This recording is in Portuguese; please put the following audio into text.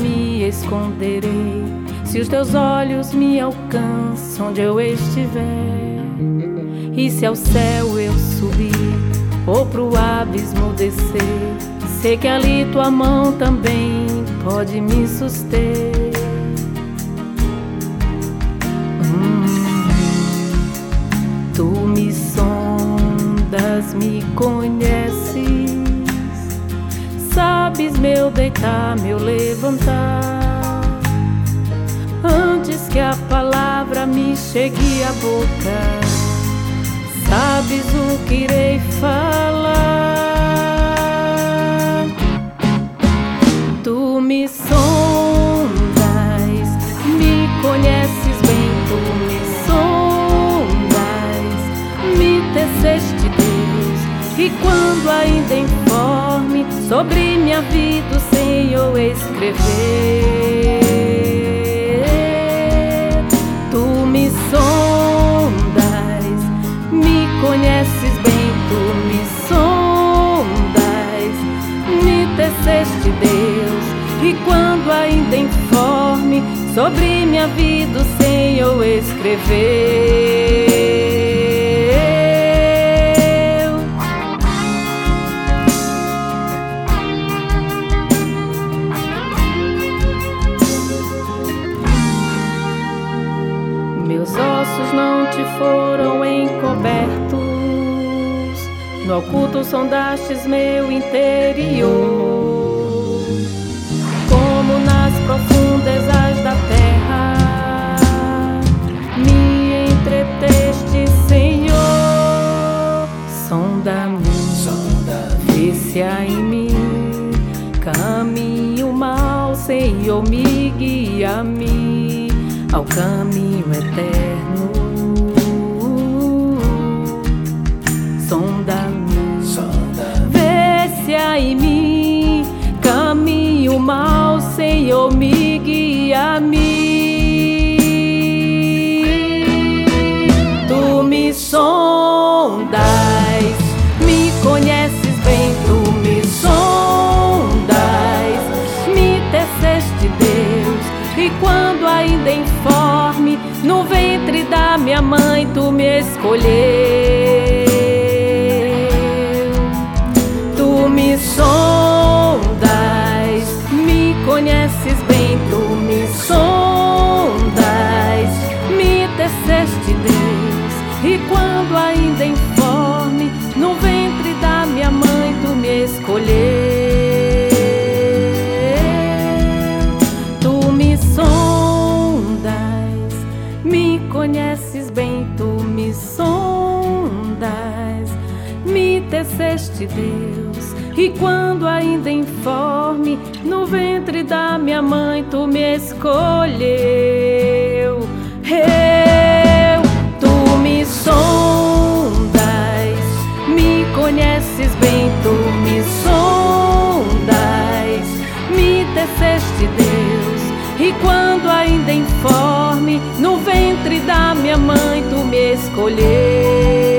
me esconderei se os teus olhos me alcançam onde eu estiver? E se ao céu eu subir ou pro abismo descer, sei que ali tua mão também pode me suster. Tu me sondas, me conheces, sabes meu deitar, meu levantar. Antes que a palavra me chegue à boca, sabes o que irei falar. Tu me sondas, me conheces bem. Tu me sondas, me teceste, Deus. E quando ainda informe sobre minha vida o Senhor escrever. Tu me sondas, me conheces bem. Tu me sondas, me teceste, Deus. E quando ainda informe sobre minha vida o Senhor escreveu. Meus ossos não te foram encobertos, no oculto sondastes meu interior. Como nas profundezas da terra me entreteste, Senhor. Sonda-me, vê se há em mim caminho mau, Senhor, me guia-me ao caminho eterno. Sonda-me, vê se há em mim caminho mau, Senhor, me guia-me. Tu me sondas, me conheces bem. Tu me sondas, me teceste, Deus. E quando ainda informe no ventre da minha mãe tu me escolheu. Tu me sondas, me conheces bem. Tu me sondas, me teceste, Deus. E quando ainda informe no ventre da minha mãe tu me escolheu. Me conheces bem, tu me sondas, me teceste, Deus. E quando ainda informe no ventre da minha mãe tu me escolheu. Tu me sondas, me conheces bem. Tu me sondas, me teceste, Deus. E quando ainda informe no ventre da minha mãe tu me escolheu.